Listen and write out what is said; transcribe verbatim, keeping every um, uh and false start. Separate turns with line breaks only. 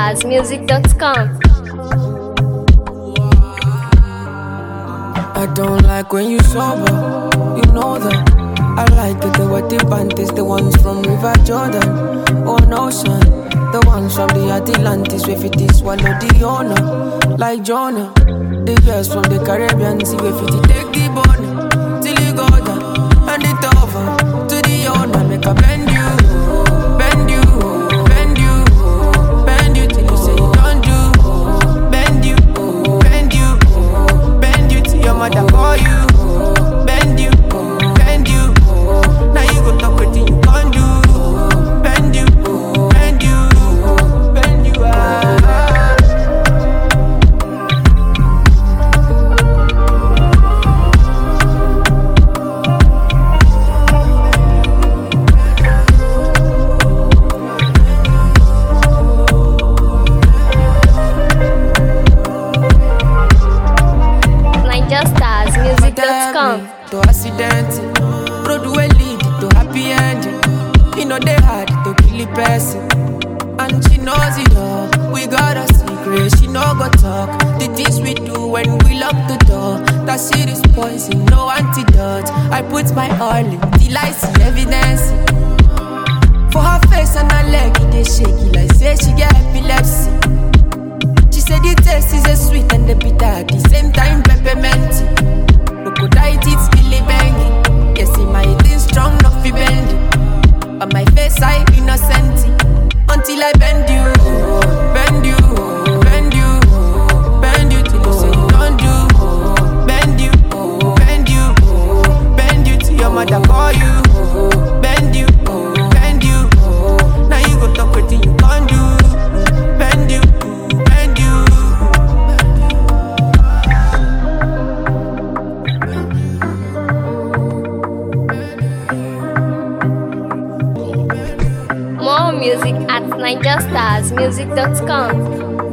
stars music dot com.
I don't like when you sober, you know that. I like it, the wetty panties, the ones from River Jordan. Oh no, son, the ones from the Atlantis, where fit is swallow the owner, like Jonah. The girls from the Caribbean, see where fit take the bone, till you go down, and it over, to the owner, make a bend you, bend you, bend you, bend you, till you say you don't do, bend you, bend you, bend you, till your mother call you, bend you, bend you, now you go talk with you can't do, bend you, bend you, bend you, ah.
niger stars music dot com.
To accident, road will lead to happy ending. You know they hard to kill a person, and she knows it all. We got a secret, she no go talk. The things we do when we lock the door, that shit is poison, no antidote. I put my all in till I see evidence. For her face and her leg, it is shaky like say she get epilepsy. She said the taste is a sweet and the bitter at the same time peppermint. Crocodile teeth really banging. Yes, in my eating strong, not fi bending. On my face I innocent until I bend you, bend you, bend you, bend you till you say you don't do. Bend you, bend you, bend you till your mother call you. Bend you, bend you, now you go talk with you can't do. Bend you, bend you.
More music at niger stars music dot com.